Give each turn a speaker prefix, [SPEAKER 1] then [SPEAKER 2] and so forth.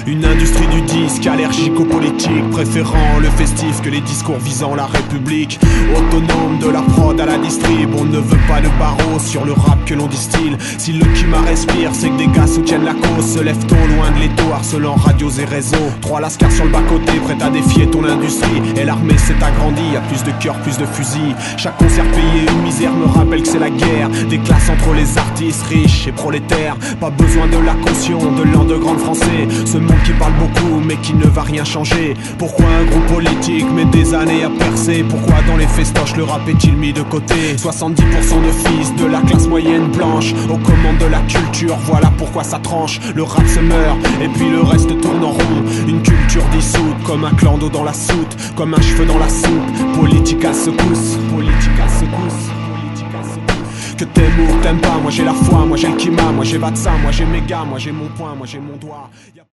[SPEAKER 1] Une industrie du disque allergique aux politiques, préférant le festif que les discours visant la République. Autonome de la prod à la distrib, on ne veut pas de barreaux sur le rap que l'on distille. Si le climat respire, c'est que des gars soutiennent la cause, se lèvent tôt loin de l'étau, harcelant radios et réseaux. 3 lascars sur le bas-côté, prêts à défier ton industrie. Et l'armée s'est agrandie, y'a plus de cœurs, plus de fusils. Chaque concert payé, une misère me rappelle que c'est la guerre. Des classes entre les artistes riches et prolétaires. Pas besoin de la caution de l'underground français. Ce monde qui parle beaucoup mais qui ne va rien changer. Pourquoi un groupe politique met des années à percer? Pourquoi dans les festoches le rap est-il mis de côté? 70% de fils de la classe moyenne blanche aux commandes de la culture, voilà pourquoi ça tranche. Le rap se meurt et puis le reste tourne en rond. Une culture dissoute comme un clan d'eau dans la soute, comme un cheveu dans la soupe. Politique à secousse, politique à secousse. Que t'aimes ou t'aimes pas, moi j'ai la foi, moi j'ai le climat, moi j'ai Vatsa, moi j'ai mes gars, moi j'ai mon point, moi j'ai mon doigt.